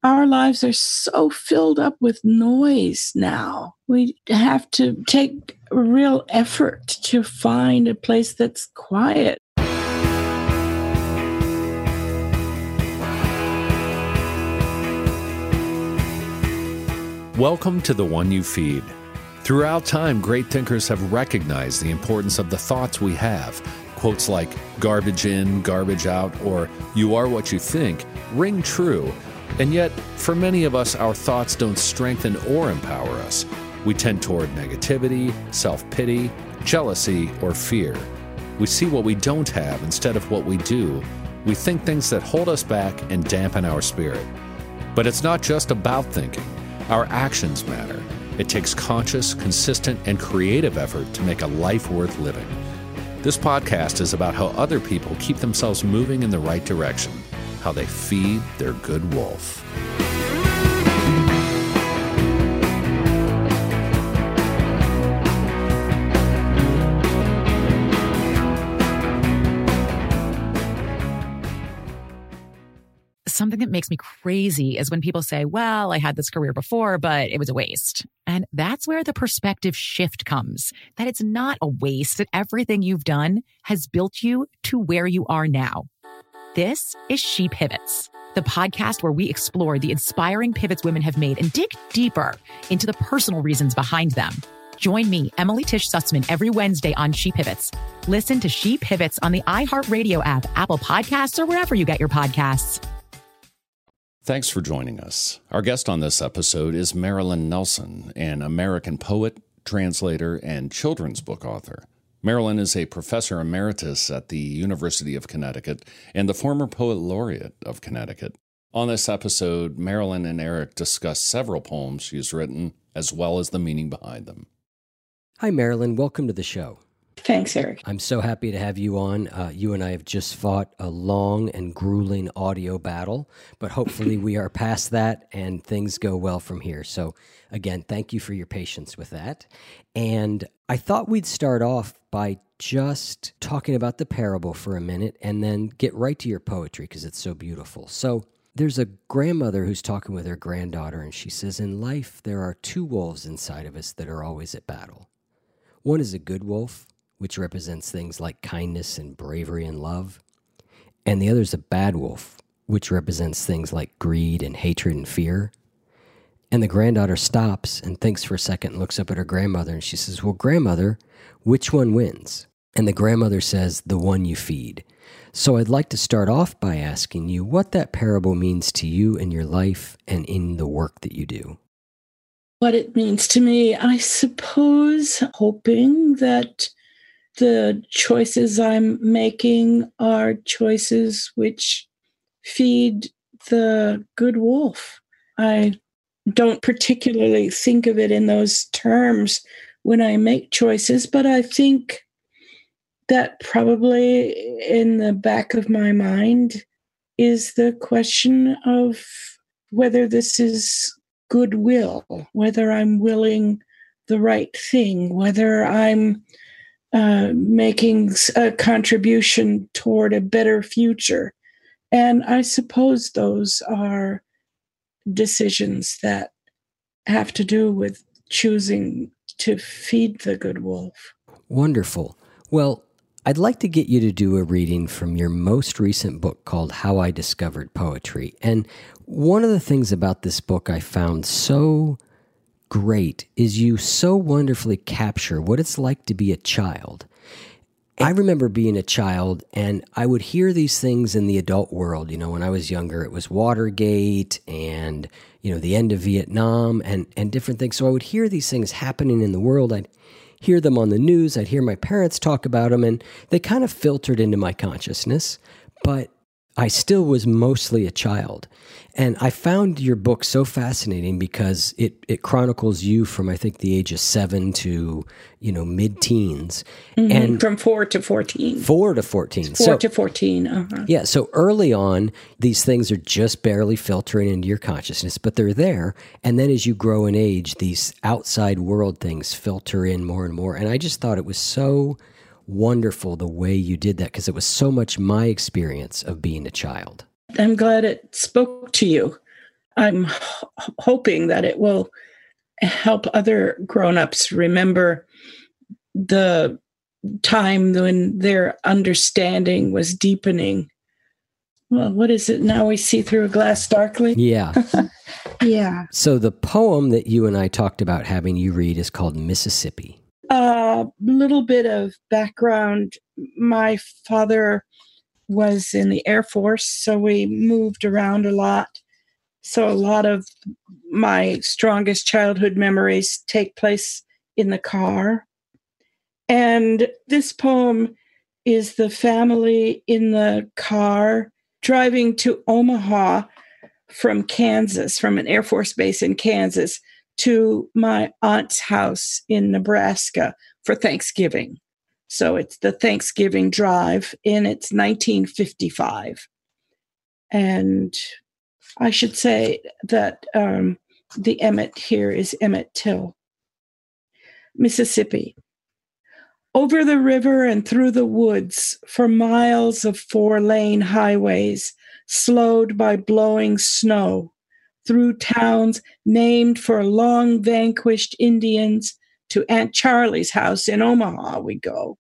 our lives are so filled up with noise now. We have to take a real effort to find a place that's quiet. Welcome to The One You Feed. Throughout time, great thinkers have recognized the importance of the thoughts we have. Quotes like garbage in, garbage out, or you are what you think ring true. And yet, for many of us, our thoughts don't strengthen or empower us. We tend toward negativity, self-pity, jealousy, or fear. We see what we don't have instead of what we do. We think things that hold us back and dampen our spirit. But it's not just about thinking. Our actions matter. It takes conscious, consistent, and creative effort to make a life worth living. This podcast is about how other people keep themselves moving in the right direction, how they feed their good wolf. Something that makes me crazy is when people say, well, I had this career before, but it was a waste. And that's where the perspective shift comes, that it's not a waste, that everything you've done has built you to where you are now. This is She Pivots, the podcast where we explore the inspiring pivots women have made and dig deeper into the personal reasons behind them. Join me, Emily Tish Sussman, every Wednesday on She Pivots. Listen to She Pivots on the iHeartRadio app, Apple Podcasts, or wherever you get your podcasts. Thanks for joining us. Our guest on this episode is Marilyn Nelson, an American poet, translator, and children's book author. Marilyn is a professor emeritus at the University of Connecticut and the former poet laureate of Connecticut. On this episode, Marilyn and Eric discuss several poems she's written, as well as the meaning behind them. Hi, Marilyn. Welcome to the show. Thanks, Eric. I'm so happy to have you on. You and I have just fought a long and grueling audio battle, but hopefully we are past that and things go well from here. So again, thank you for your patience with that. And I thought we'd start off by just talking about the parable for a minute and then get right to your poetry because it's so beautiful. So there's a grandmother who's talking with her granddaughter, and she says, in life, there are two wolves inside of us that are always at battle. One is a good wolf, which represents things like kindness and bravery and love. And the other is a bad wolf, which represents things like greed and hatred and fear. And the granddaughter stops and thinks for a second and looks up at her grandmother, and she says, well, grandmother, which one wins? And the grandmother says, the one you feed. So I'd like to start off by asking you what that parable means to you in your life and in the work that you do. What it means to me, I suppose, hoping that the choices I'm making are choices which feed the good wolf. I don't particularly think of it in those terms when I make choices, but I think that probably in the back of my mind is the question of whether this is goodwill, whether I'm willing the right thing, whether I'm making a contribution toward a better future. And I suppose those are decisions that have to do with choosing to feed the good wolf. Wonderful. Well, I'd like to get you to do a reading from your most recent book called How I Discovered Poetry. And one of the things about this book I found so great is you so wonderfully capture what it's like to be a child. I remember being a child and I would hear these things in the adult world. You know, when I was younger, it was Watergate and, the end of Vietnam and different things. So I would hear these things happening in the world. I'd hear them on the news. I'd hear my parents talk about them, and they kind of filtered into my consciousness. But I still was mostly a child. And I found your book so fascinating because it chronicles you from, I think, the age of 7 to, mid-teens. Mm-hmm. And from 4 to 14. 4 to 14. 4 to 14, uh-huh. Yeah, so early on, these things are just barely filtering into your consciousness, but they're there. And then as you grow in age, these outside world things filter in more and more. And I just thought it was so wonderful the way you did that because it was so much my experience of being a child. I'm glad it spoke to you. I'm hoping that it will help other grown-ups remember the time when their understanding was deepening. Well, what is it? Now we see through a glass darkly? Yeah. Yeah. So the poem that you and I talked about having you read is called Mississippi. A little bit of background. My father was in the Air Force, so we moved around a lot. So a lot of my strongest childhood memories take place in the car. And this poem is the family in the car driving to Omaha from Kansas, from an Air Force base in Kansas, to my aunt's house in Nebraska for Thanksgiving. So it's the Thanksgiving drive, and it's 1955. And I should say that the Emmett here is Emmett Till. Mississippi. Over the river and through the woods, for miles of 4-lane highways, slowed by blowing snow, through towns named for long vanquished Indians, to Aunt Charlie's house in Omaha we go.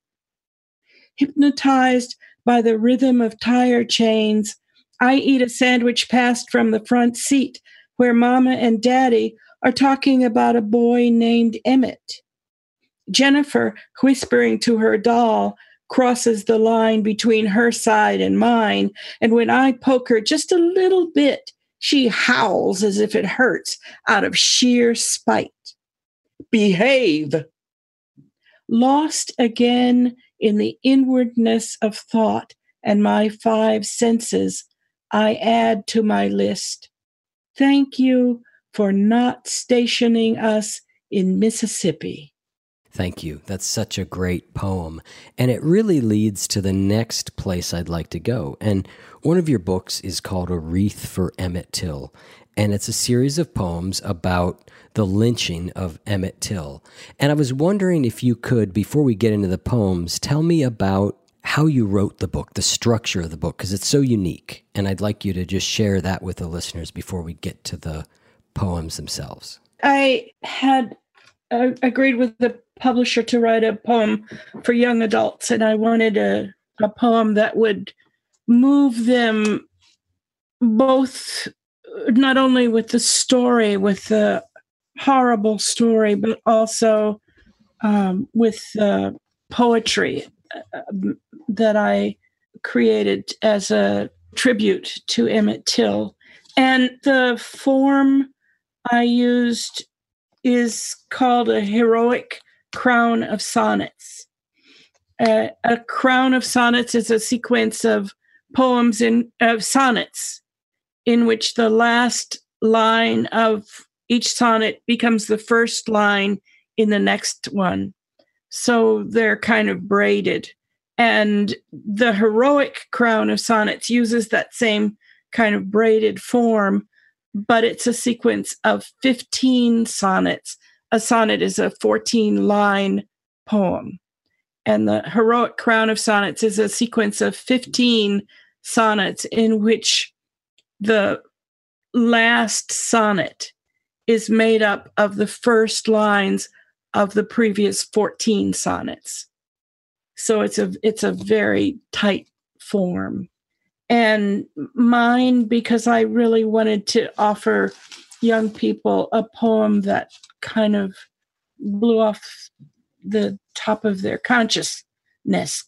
Hypnotized by the rhythm of tire chains, I eat a sandwich passed from the front seat where Mama and Daddy are talking about a boy named Emmett. Jennifer, whispering to her doll, crosses the line between her side and mine, and when I poke her just a little bit, she howls as if it hurts out of sheer spite. Behave! Lost again in the inwardness of thought and my 5 senses, I add to my list. Thank you for not stationing us in Mississippi. Thank you. That's such a great poem. And it really leads to the next place I'd like to go. And one of your books is called A Wreath for Emmett Till. And it's a series of poems about the lynching of Emmett Till. And I was wondering if you could, before we get into the poems, tell me about how you wrote the book, the structure of the book, because it's so unique. And I'd like you to just share that with the listeners before we get to the poems themselves. I had agreed with the publisher to write a poem for young adults, and I wanted a poem that would move them both, not only with the story, with the horrible story, but also with the poetry that I created as a tribute to Emmett Till. And the form I used is called a heroic crown of sonnets. A crown of sonnets is a sequence of poems of sonnets in which the last line of each sonnet becomes the first line in the next one. So they're kind of braided. And the heroic crown of sonnets uses that same kind of braided form, but it's a sequence of 15 sonnets. A sonnet is a 14-line poem. And the heroic crown of sonnets is a sequence of 15 sonnets in which the last sonnet is made up of the first lines of the previous 14 sonnets. So it's a very tight form. And mine, because I really wanted to offer young people a poem that kind of blew off the top of their consciousness.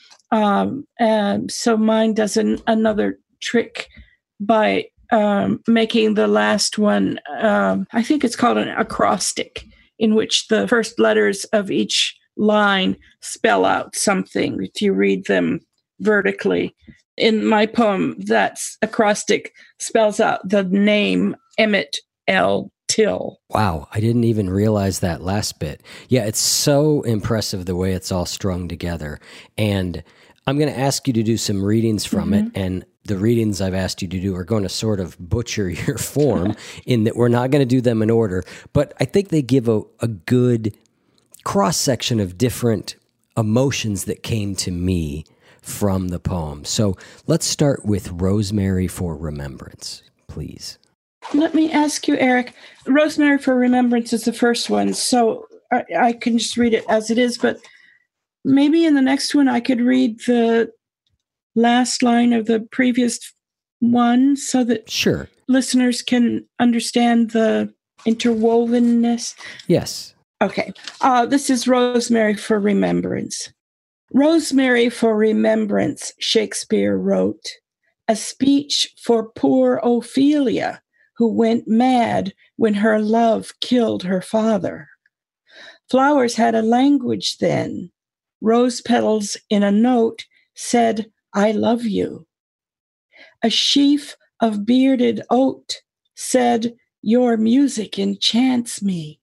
And so mine does another trick by making the last one, I think it's called an acrostic, in which the first letters of each line spell out something if you read them vertically. In my poem, that acrostic spells out the name Emmett L. Till. Wow, I didn't even realize that last bit. Yeah, it's so impressive the way it's all strung together. And I'm going to ask you to do some readings from it, and the readings I've asked you to do are going to sort of butcher your form in that we're not going to do them in order, but I think they give a good cross-section of different emotions that came to me from the poem. So let's start with Rosemary for Remembrance, please. Let me ask you, Eric. Rosemary for Remembrance is the first one, so I can just read it as it is, but maybe in the next one I could read the last line of the previous one so that Sure. listeners can understand the interwovenness. Yes. Okay. This is Rosemary for Remembrance. Rosemary for Remembrance, Shakespeare wrote, a speech for poor Ophelia, who went mad when her love killed her father. Flowers had a language then. Rose petals in a note said, I love you. A sheaf of bearded oat said, your music enchants me.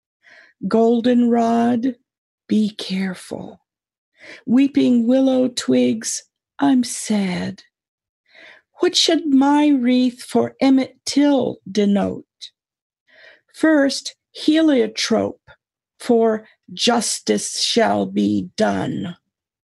Goldenrod, be careful. Weeping willow twigs, I'm sad. What should my wreath for Emmett Till denote? First, heliotrope, for justice shall be done.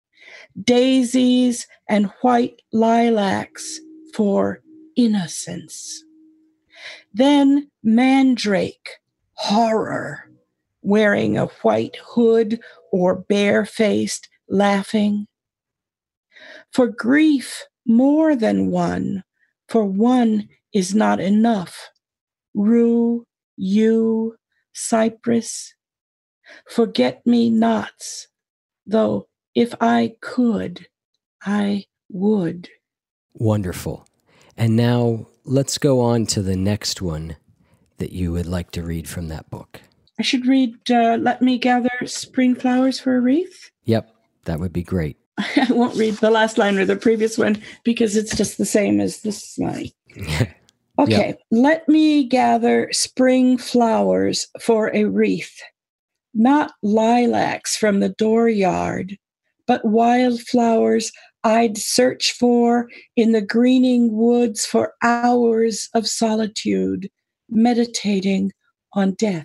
Daisies and white lilacs for innocence. Then mandrake, horror, wearing a white hood or barefaced, laughing. For grief, more than one, for one is not enough. Rue, yew, cypress, forget-me-nots, though if I could, I would. Wonderful. And now let's go on to the next one that you would like to read from that book. I should read Let Me Gather Spring Flowers for a Wreath. Yep, that would be great. I won't read the last line or the previous one because it's just the same as this line. Okay, Yep. Let me gather spring flowers for a wreath, not lilacs from the dooryard, but wildflowers I'd search for in the greening woods for hours of solitude, meditating on death.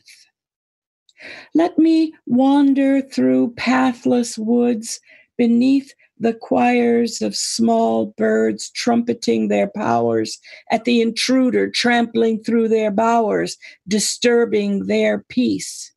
Let me wander through pathless woods beneath the choirs of small birds trumpeting their powers at the intruder trampling through their bowers, disturbing their peace.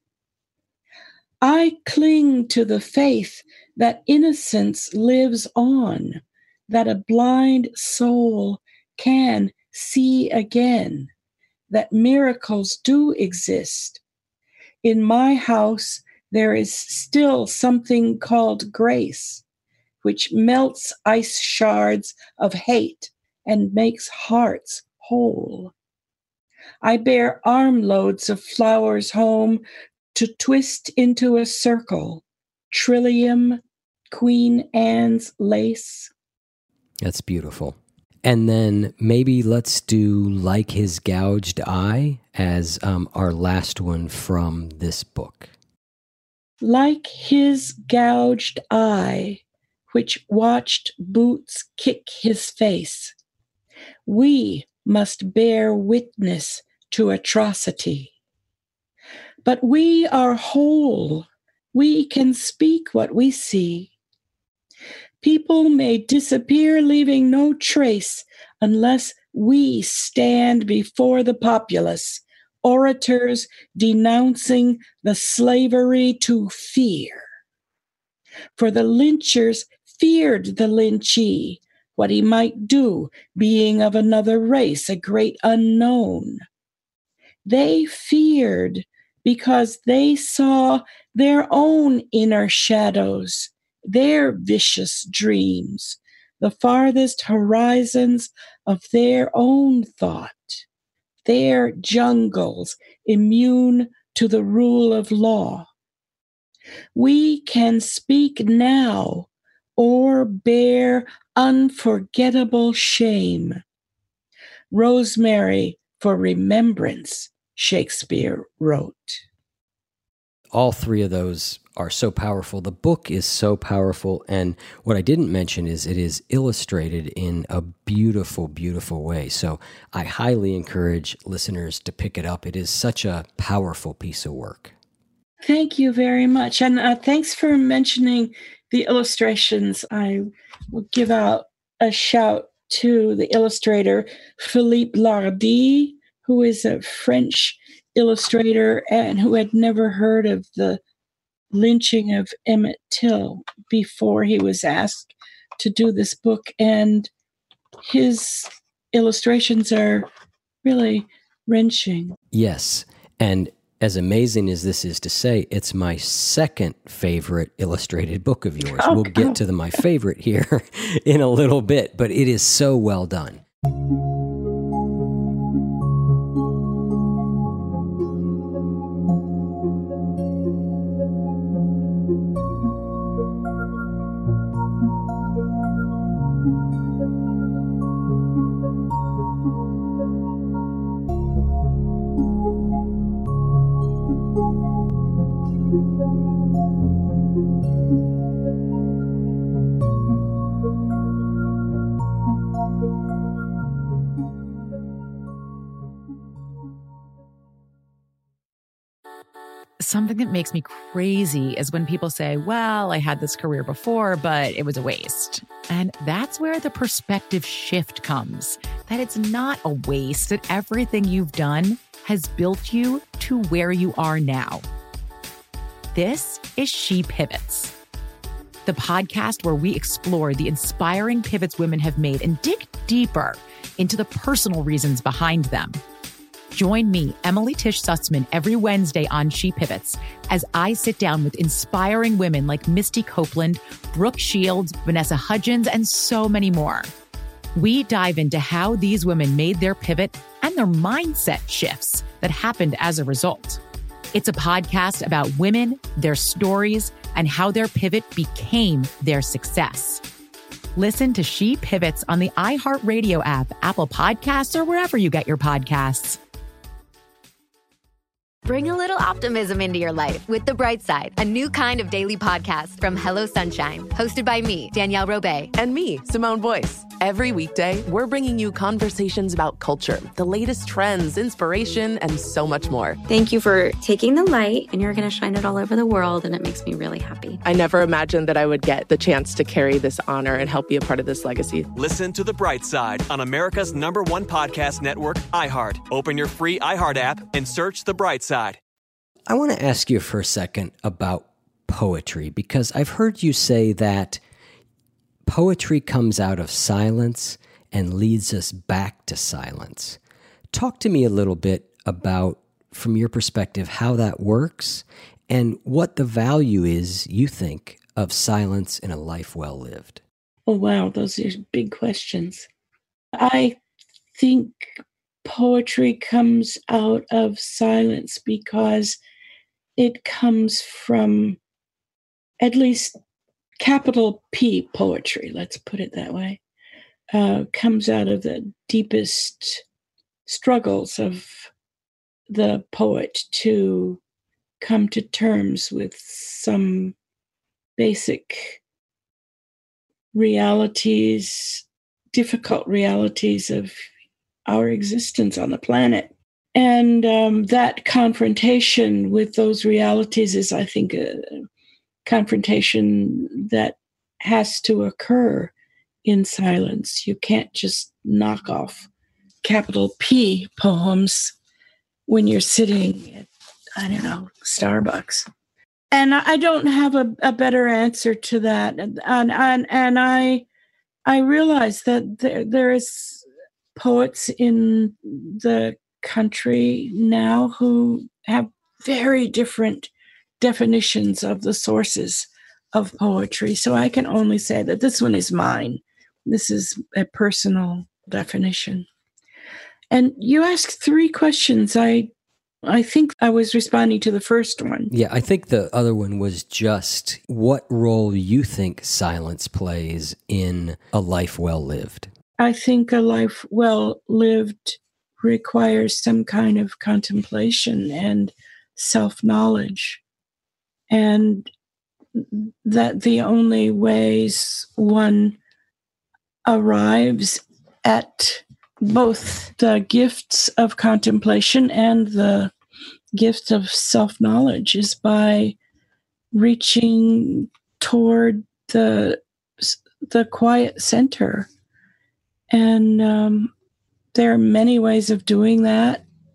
I cling to the faith that innocence lives on, that a blind soul can see again, that miracles do exist. In my house, there is still something called grace, which melts ice shards of hate and makes hearts whole. I bear armloads of flowers home to twist into a circle, trillium, Queen Anne's lace. That's beautiful. And then maybe let's do Like His Gouged Eye as our last one from this book. Like his gouged eye, which watched boots kick his face, we must bear witness to atrocity. But we are whole. We can speak what we see. People may disappear, leaving no trace, unless we stand before the populace, orators denouncing the slavery to fear. For the lynchers feared the lynchee, what he might do, being of another race, a great unknown. They feared because they saw their own inner shadows, their vicious dreams, the farthest horizons of their own thought, their jungles immune to the rule of law. We can speak now or bear unforgettable shame. Rosemary for Remembrance, Shakespeare wrote. All three of those are so powerful. The book is so powerful. And what I didn't mention is it is illustrated in a beautiful, beautiful way. So I highly encourage listeners to pick it up. It is such a powerful piece of work. Thank you very much. And thanks for mentioning the illustrations. I will give out a shout to the illustrator, Philippe Lardy, who is a French illustrator and who had never heard of the lynching of Emmett Till before he was asked to do this book. And his illustrations are really wrenching. Yes. And as amazing as this is to say, it's my second favorite illustrated book of yours. We'll get to my favorite here in a little bit, but it is so well done. Something that makes me crazy is when people say, well, I had this career before, but it was a waste. And that's where the perspective shift comes, that it's not a waste, that everything you've done has built you to where you are now. This is She Pivots, the podcast where we explore the inspiring pivots women have made and dig deeper into the personal reasons behind them. Join me, Emily Tish Sussman, every Wednesday on She Pivots as I sit down with inspiring women like Misty Copeland, Brooke Shields, Vanessa Hudgens, and so many more. We dive into how these women made their pivot and their mindset shifts that happened as a result. It's a podcast about women, their stories, and how their pivot became their success. Listen to She Pivots on the iHeartRadio app, Apple Podcasts, or wherever you get your podcasts. Bring a little optimism into your life with The Bright Side, a new kind of daily podcast from Hello Sunshine, hosted by me, Danielle Robay. And me, Simone Boyce. Every weekday, we're bringing you conversations about culture, the latest trends, inspiration, and so much more. Thank you for taking the light, and you're going to shine it all over the world, and it makes me really happy. I never imagined that I would get the chance to carry this honor and help be a part of this legacy. Listen to The Bright Side on America's #1 podcast network, iHeart. Open your free iHeart app and search The Bright Side. I want to ask you for a second about poetry, because I've heard you say that poetry comes out of silence and leads us back to silence. Talk to me a little bit about, from your perspective, how that works and what the value is, you think, of silence in a life well lived. Oh, wow. Those are big questions. I think poetry comes out of silence because it comes from, at least capital P poetry, let's put it that way, comes out of the deepest struggles of the poet to come to terms with some basic realities, difficult realities of our existence on the planet. And that confrontation with those realities is, I think, a confrontation that has to occur in silence. You can't just knock off capital P poems when you're sitting at, I don't know, Starbucks. And I don't have a better answer to that. And I realize that there is poets in the country now who have very different definitions of the sources of poetry. So I can only say that this one is mine. This is a personal definition. And you asked 3 questions. I think I was responding to the first one. Yeah, I think the other one was just what role you think silence plays in a life well lived. I think a life well lived requires some kind of contemplation and self-knowledge. And that the only ways one arrives at both the gifts of contemplation and the gift of self-knowledge is by reaching toward the quiet center. And there are many ways of doing that.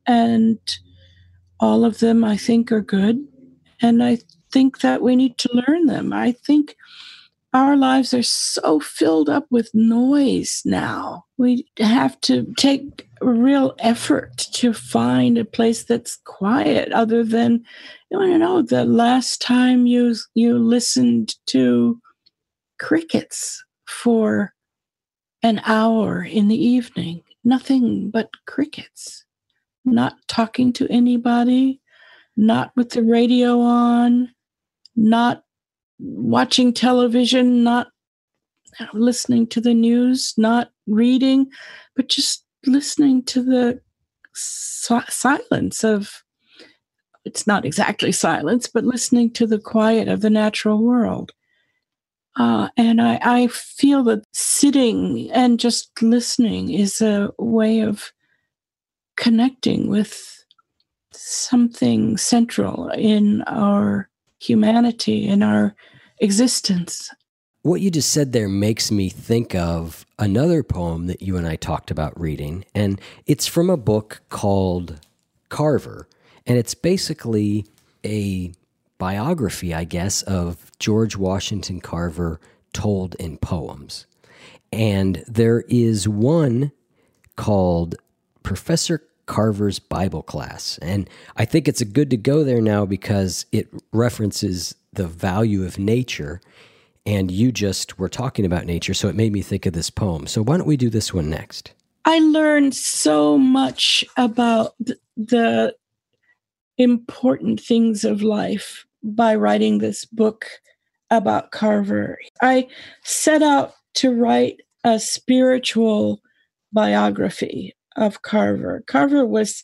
and all of them, I think, are good. And I think that we need to learn them. I think our lives are so filled up with noise now. We have to take a real effort to find a place that's quiet, other than, the last time you listened to crickets for an hour in the evening. Nothing but crickets. Not talking to anybody, not with the radio on, not watching television, not listening to the news, not reading, but just listening to the silence of, it's not exactly silence, but listening to the quiet of the natural world. And I feel that sitting and just listening is a way of connecting with something central in our humanity, in our existence. What you just said there makes me think of another poem that you and I talked about reading, and it's from a book called Carver, and it's basically a biography, I guess, of George Washington Carver told in poems. And there is one called Professor Carver's Bible Class. And I think it's good to go there now because it references the value of nature. And you just were talking about nature, so it made me think of this poem. So why don't we do this one next? I learned so much about the important things of life by writing this book about Carver. I set out to write a spiritual biography of Carver. Carver was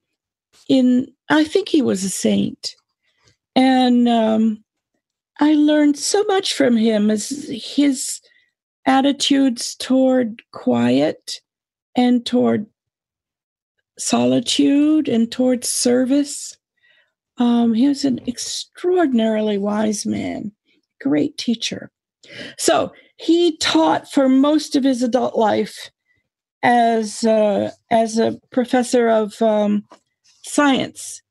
I think he was a saint. And I learned so much from him, as his attitudes toward quiet and toward solitude and toward service. He was an extraordinarily wise man, great teacher. So he taught for most of his adult life as a professor of science,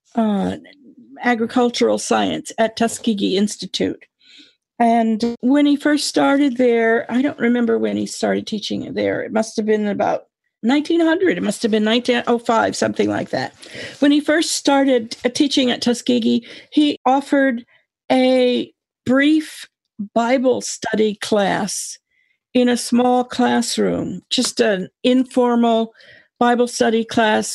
agricultural science at Tuskegee Institute. And when he first started there, I don't remember when he started teaching there. It must have been about 1900. It must have been 1905, something like that. When he first started teaching at Tuskegee, he offered a brief Bible study class in a small classroom, just an informal Bible study class,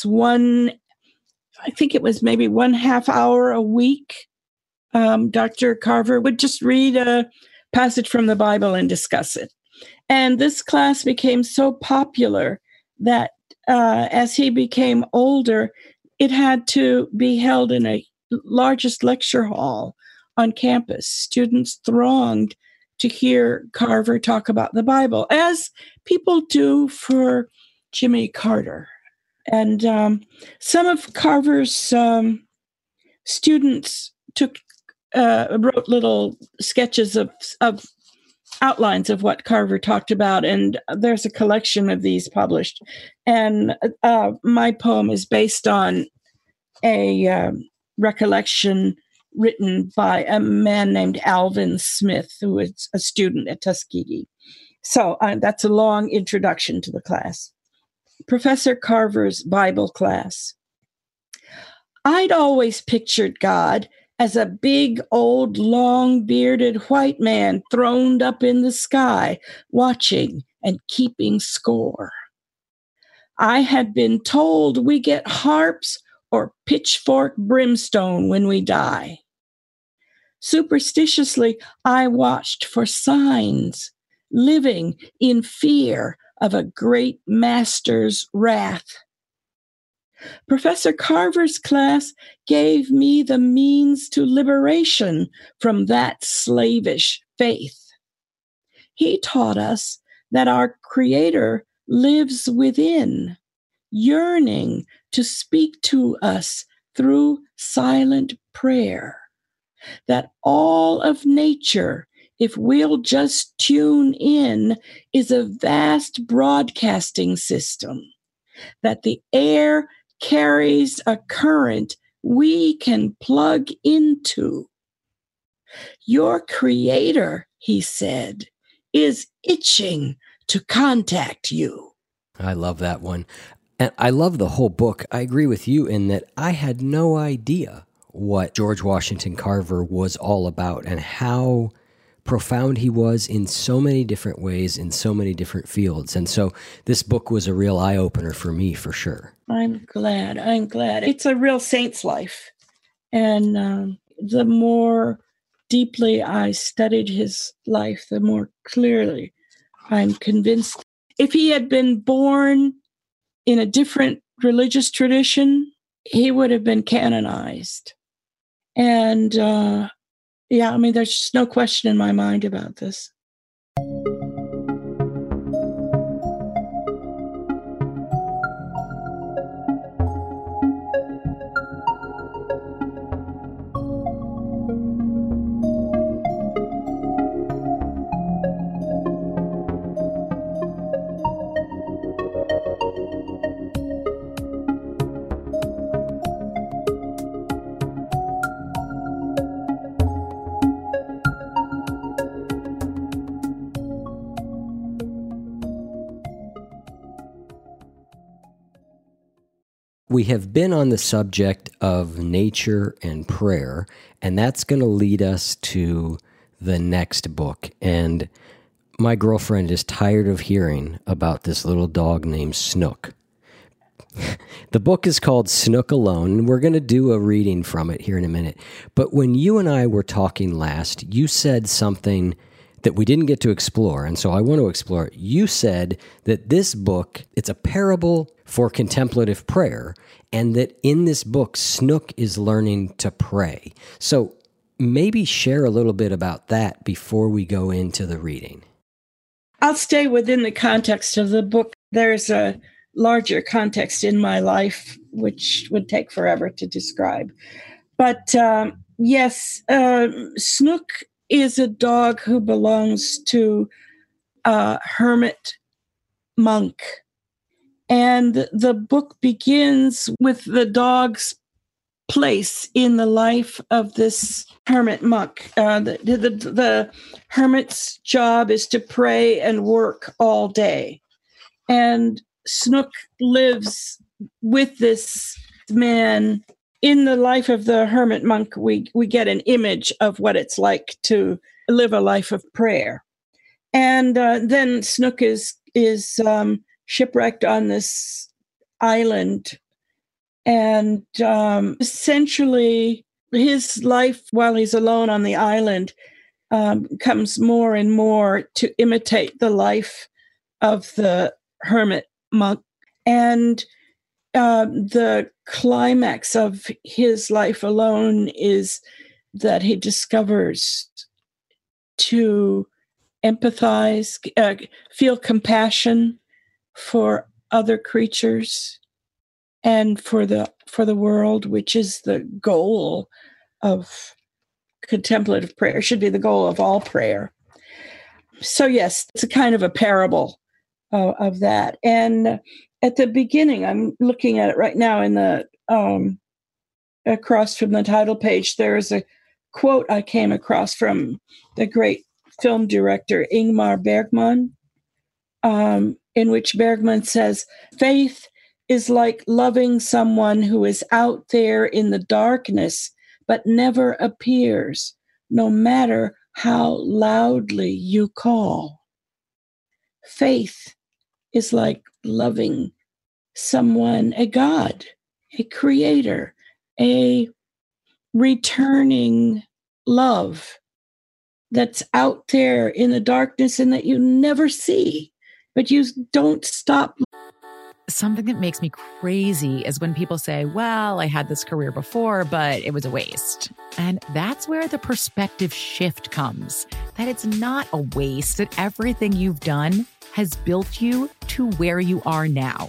I think it was maybe 1/2 hour a week. Dr. Carver would just read a passage from the Bible and discuss it. And this class became so popular that as he became older, it had to be held in a largest lecture hall on campus. Students thronged to hear Carver talk about the Bible, as people do for Jimmy Carter. And some of Carver's students wrote little sketches of outlines of what Carver talked about, and there's a collection of these published. And my poem is based on a recollection written by a man named Alvin Smith, who was a student at Tuskegee. So that's a long introduction to the class. Professor Carver's Bible Class. I'd always pictured God as a big, old, long-bearded white man throned up in the sky, watching and keeping score. I had been told we get harps or pitchfork brimstone when we die. Superstitiously, I watched for signs, living in fear of a great master's wrath. Professor Carver's class gave me the means to liberation from that slavish faith. He taught us that our Creator lives within, yearning to speak to us through silent prayer, that all of nature, if we'll just tune in, is a vast broadcasting system, that the air carries a current we can plug into. Your creator, he said, is itching to contact you. I love that one. And I love the whole book. I agree with you in that I had no idea what George Washington Carver was all about and how profound he was in so many different ways, in so many different fields. And so this book was a real eye-opener for me, for sure. I'm glad. It's a real saint's life. And the more deeply I studied his life, the more clearly I'm convinced. If he had been born in a different religious tradition, he would have been canonized. And there's just no question in my mind about this. We have been on the subject of nature and prayer, and that's going to lead us to the next book. And my girlfriend is tired of hearing about this little dog named Snook. The book is called Snook Alone, and we're going to do a reading from it here in a minute. But when you and I were talking last, you said something that we didn't get to explore, and so I want to explore it. You said that this book, it's a parable for contemplative prayer, and that in this book, Snook is learning to pray. So maybe share a little bit about that before we go into the reading. I'll stay within the context of the book. There's a larger context in my life, which would take forever to describe. But yes, Snook is a dog who belongs to a hermit monk. And the book begins with the dog's place in the life of this hermit monk. The hermit's job is to pray and work all day. And Snook lives with this man. In the life of the hermit monk, we get an image of what it's like to live a life of prayer. And then Snook is shipwrecked on this island. And essentially, his life while he's alone on the island comes more and more to imitate the life of the hermit monk. And the climax of his life alone is that he discovers to empathize, feel compassion for other creatures and for the world, which is the goal of contemplative prayer, should be the goal of all prayer. So yes, it's a kind of a parable of that. And at the beginning, I'm looking at it right now in the across from the title page, there is a quote I came across from the great film director Ingmar Bergman, in which Bergman says, "Faith is like loving someone who is out there in the darkness, but never appears, no matter how loudly you call. Faith is like loving someone, a God, a creator, a returning love that's out there in the darkness and that you never see, but you don't stop." Something that makes me crazy is when people say, well, I had this career before, but it was a waste. And that's where the perspective shift comes, that it's not a waste, that everything you've done has built you to where you are now.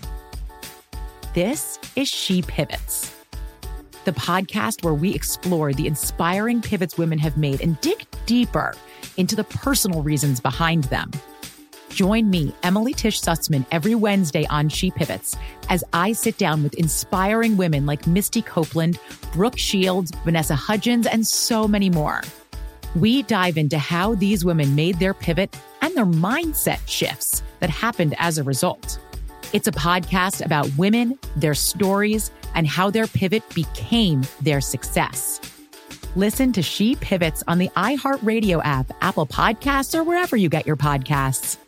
This is She Pivots, the podcast where we explore the inspiring pivots women have made and dig deeper into the personal reasons behind them. Join me, Emily Tish Sussman, every Wednesday on She Pivots as I sit down with inspiring women like Misty Copeland, Brooke Shields, Vanessa Hudgens, and so many more. We dive into how these women made their pivot and their mindset shifts that happened as a result. It's a podcast about women, their stories, and how their pivot became their success. Listen to She Pivots on the iHeartRadio app, Apple Podcasts, or wherever you get your podcasts.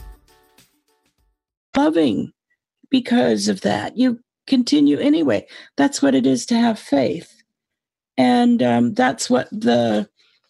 Loving because of that. You continue anyway. That's what it is to have faith. And that's what the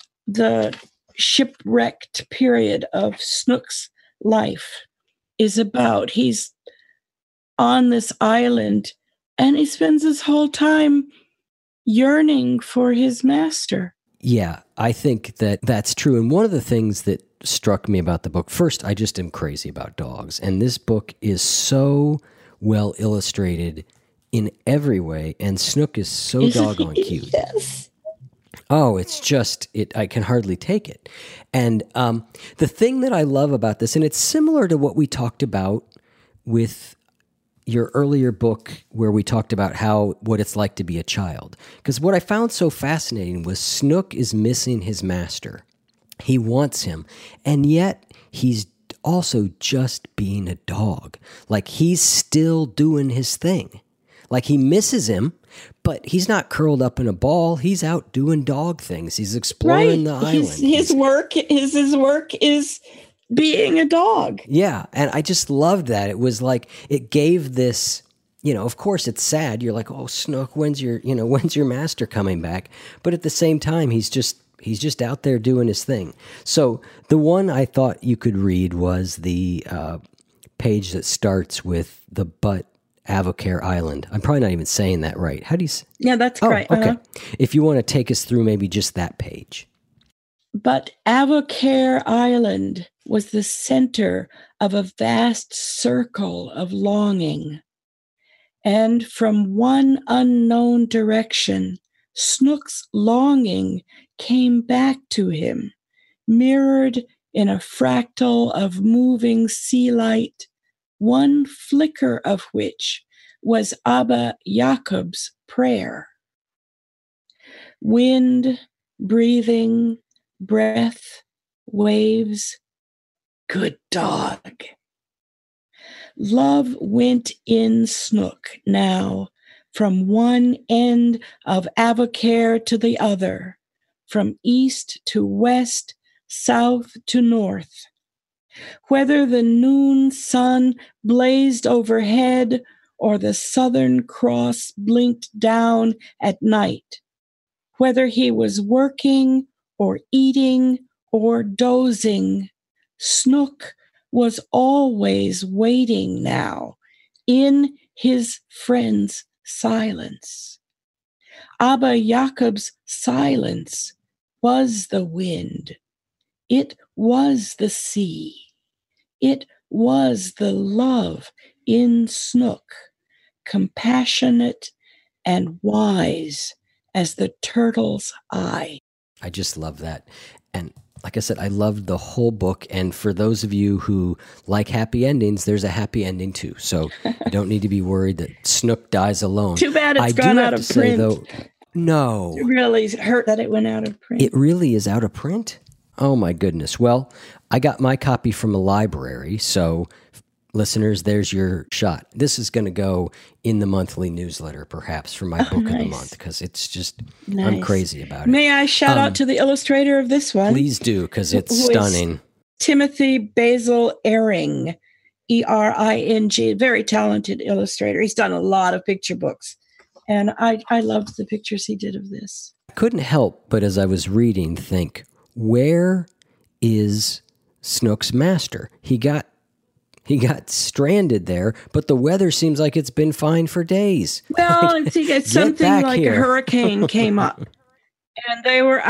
shipwrecked period of Snook's life is about. He's on this island and he spends his whole time yearning for his master. Yeah, I think that that's true. And one of the things that struck me about the book, first, I just am crazy about dogs. And this book is so well illustrated in every way. And Snook is so doggone cute. Yes. Oh, it's just, I can hardly take it. And the thing that I love about this, and it's similar to what we talked about with your earlier book where we talked about what it's like to be a child. Because what I found so fascinating was Snook is missing his master. He wants him, and yet he's also just being a dog. Like, he's still doing his thing. Like, he misses him, but he's not curled up in a ball. He's out doing dog things. He's exploring the island. His work is being a dog. Yeah, and I just loved that. It was like, it gave this, of course it's sad. You're like, oh, Snook, when's your master coming back? But at the same time, he's just out there doing his thing. So the one I thought you could read was the page that starts with the But Avocair Island. I'm probably not even saying that right. How do you say? Yeah, that's right. Okay. If you want to take us through maybe just that page. But Avocair Island was the center of a vast circle of longing. And from one unknown direction, Snook's longing came back to him, mirrored in a fractal of moving sea light, one flicker of which was Abba Jacob's prayer. Wind, breathing, breath, waves, good dog. Love went in Snook now, from one end of Avocair to the other, from east to west, south to north. Whether the noon sun blazed overhead or the Southern Cross blinked down at night, whether he was working or eating or dozing, Snook was always waiting now in his friend's silence. Abba Jacob's silence was the wind. It was the sea. It was the love in Snook, compassionate and wise as the turtle's eye. I just love that. And like I said, I loved the whole book. And for those of you who like happy endings, there's a happy ending too. So you don't need to be worried that Snook dies alone. Too bad it's gone out of print. Though, no. It really hurt that it went out of print. It really is out of print? Oh my goodness. Well, I got my copy from a library. So listeners, there's your shot. This is going to go in the monthly newsletter, perhaps, for my book of the month, because it's just, I'm crazy about it. May I shout out to the illustrator of this one? Please do, because it's stunning. Timothy Basil Ehring, E-R-I-N-G, very talented illustrator. He's done a lot of picture books, and I loved the pictures he did of this. I couldn't help but, as I was reading, think, where is Snook's master? He got stranded there, but the weather seems like it's been fine for days. Well, it's something like a hurricane came up, and they were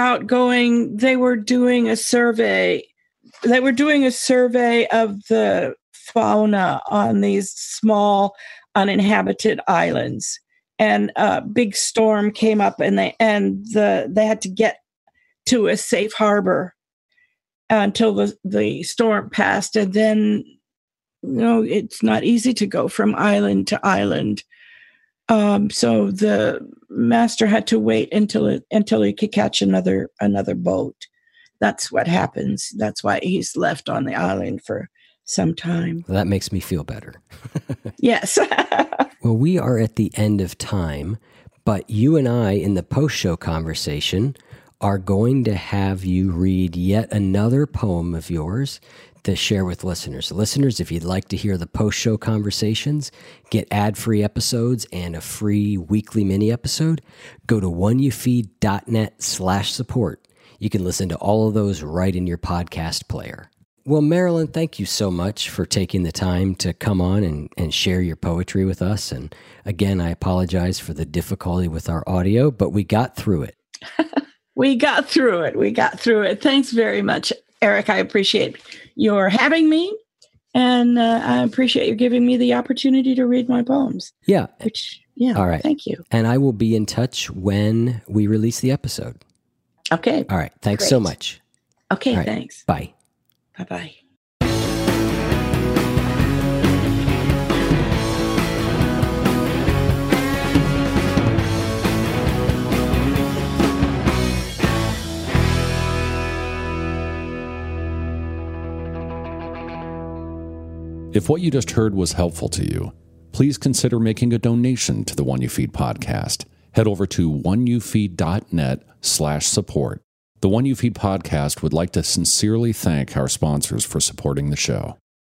doing a survey. They were doing a survey of the fauna on these small uninhabited islands, and a big storm came up, and they had to get to a safe harbor. until the storm passed. And then, it's not easy to go from island to island. So the master had to wait until he could catch another boat. That's what happens. That's why he's left on the island for some time. Well, that makes me feel better. Yes. Well, we are at the end of time, but you and I in the post-show conversation are going to have you read yet another poem of yours to share with listeners. Listeners, if you'd like to hear the post-show conversations, get ad-free episodes and a free weekly mini episode, go to oneyoufeed.net/support. You can listen to all of those right in your podcast player. Well, Marilyn, thank you so much for taking the time to come on and share your poetry with us. And again, I apologize for the difficulty with our audio, but we got through it. We got through it. Thanks very much, Eric. I appreciate your having me, and I appreciate you giving me the opportunity to read my poems. Yeah. All right. Thank you. And I will be in touch when we release the episode. Okay. All right. Thanks so much. Okay. Right. Thanks. Bye. Bye-bye. If what you just heard was helpful to you, please consider making a donation to the One You Feed podcast. Head over to oneyoufeed.net/support. The One You Feed podcast would like to sincerely thank our sponsors for supporting the show.